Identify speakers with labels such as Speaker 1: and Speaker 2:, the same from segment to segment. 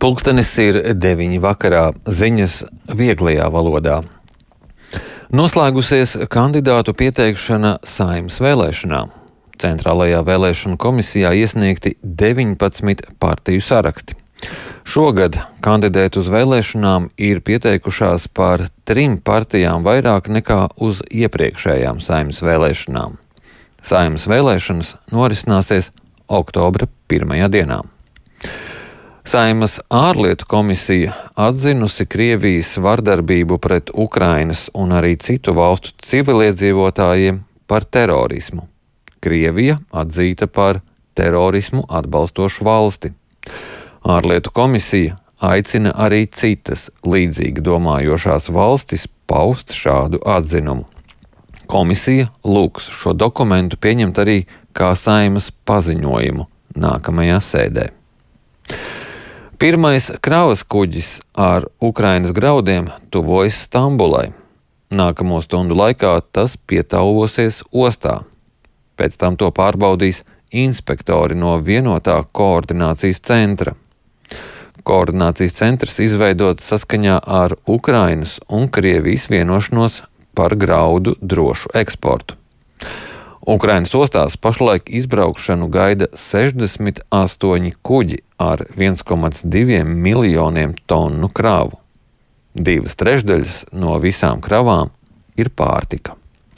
Speaker 1: Pulkstenis ir 9 vakarā, ziņas vieglajā valodā. Noslēgusies kandidātu pieteikšana Saeimas vēlēšanām. Centrālajā vēlēšanu komisijā iesniegti 19 partiju saraksti. Šogad kandidēt uz vēlēšanām ir pieteikušās par 3 partijām vairāk nekā uz iepriekšējām Saeimas vēlēšanām. Saeimas vēlēšanas norisināsies oktobra 1. dienā. Saeimas ārlietu komisija atzinusi Krievijas vardarbību pret Ukrainas un arī citu valstu civiliedzīvotājiem par terorismu. Krievija atzīta par terorismu atbalstošu valsti. Ārlietu komisija aicina arī citas līdzīgi domājošās valstis paust šādu atzinumu. Komisija lūgs šo dokumentu pieņemt arī kā Saeimas paziņojumu nākamajā sēdē. Pirmais kravas kuģis ar Ukrainas graudiem tuvojas Stambulai. Nākamo stundu laikā tas pietāvosies ostā. Pēc tam to pārbaudīs inspektori no vienotā koordinācijas centra. Koordinācijas centrs izveidots saskaņā ar Ukrainas un Krievijas vienošanos par graudu drošu eksportu. Ukrainas ostās pašlaik izbraukšanu gaida 68 kuģi ar 1,2 miljoniem tonu kravu. 2/3 no visām kravām ir pārtika.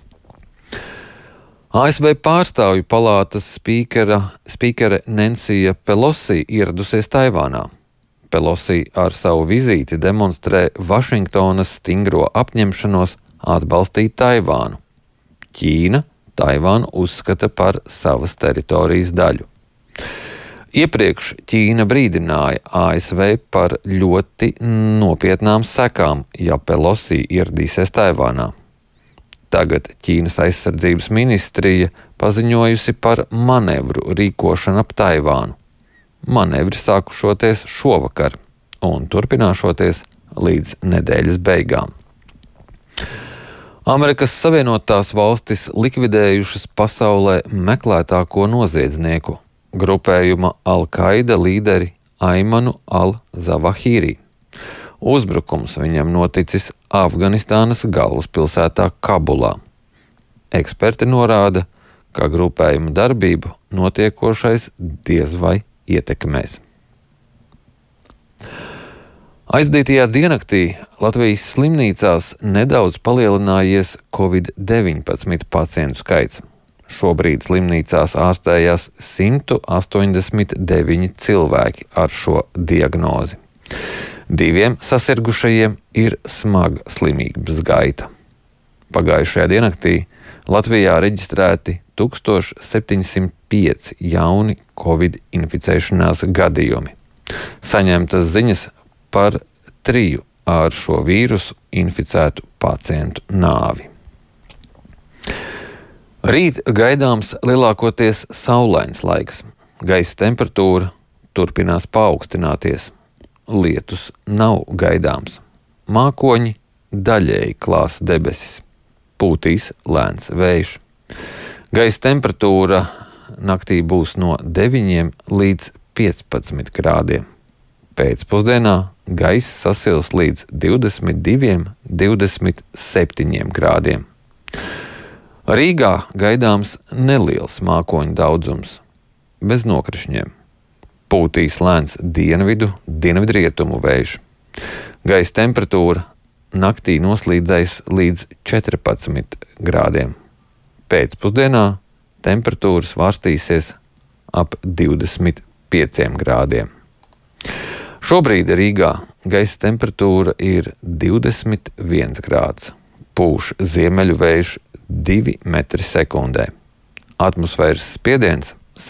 Speaker 1: ASV pārstāvju palātas spīkere Nancy Pelosi ieradusies Taivānā. Pelosi ar savu vizīti demonstrē Vašingtonas stingro apņemšanos atbalstīt Taivānu. Ķīna Taivānu uzskata par savas teritorijas daļu. Iepriekš Ķīna brīdināja ASV par ļoti nopietnām sekām, ja Pelosi ieradīsies Taivānā. Tagad Ķīnas aizsardzības ministrija paziņojusi par manevru rīkošanu ap Taivānu. Manevri sākušoties šovakar un turpināšoties līdz nedēļas beigām. Amerikas Savienotās valstis likvidējušas pasaulē meklētāko noziedznieku grupējuma Al-Qaida līderi Aimanu al-Zawahiri. Uzbrukums viņam noticis Afganistānas galvaspilsētā Kabulā. Eksperti norāda, ka grupējuma darbību notiekošais diez vai ietekmēs. Aizdītajā diennaktī Latvijas slimnīcās nedaudz palielinājies Covid-19 pacientu skaits. Šobrīd slimnīcās ārstējās 189 cilvēki ar šo diagnozi. 2 sasirgušajiem ir smaga slimības gaita. Pagājušajā diennaktī Latvijā reģistrēti 1705 jauni Covid inficēšanās gadījumi. Saņemtas ziņas par 3 ar šo vīrusu inficētu pacientu nāvi. Rīt gaidāms lielākoties saulains laiks. Gaisa temperatūra turpinās paaugstināties. Lietus nav gaidāms. Mākoņi daļēji klās debesis. Pūtīs lēns vējš. Gaisa temperatūra naktī būs no 9 līdz 15 grādiem. Pēcpusdienā gaiss sasils līdz 22–27 grādiem. Rīgā gaidāms neliels mākoņu daudzums, bez nokrišņiem. Pūtīs lēns dienvidrietumu vējš. Gaisa temperatūra naktī noslīdēs līdz 14 grādiem. Pēcpusdienā temperatūra svārstīsies ap 25 grādiem. Šobrīd Rīgā gaisa temperatūra ir 21 grāds. Pūš ziemeļu vējš 2 metri sekundē. Atmosfēras spiediens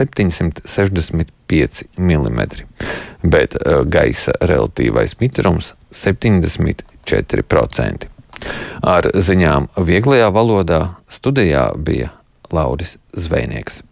Speaker 1: 765 mm, bet gaisa relatīvais mitrums 74%. Ar ziņām vieglajā valodā studijā bija Lauris Zvejnieks.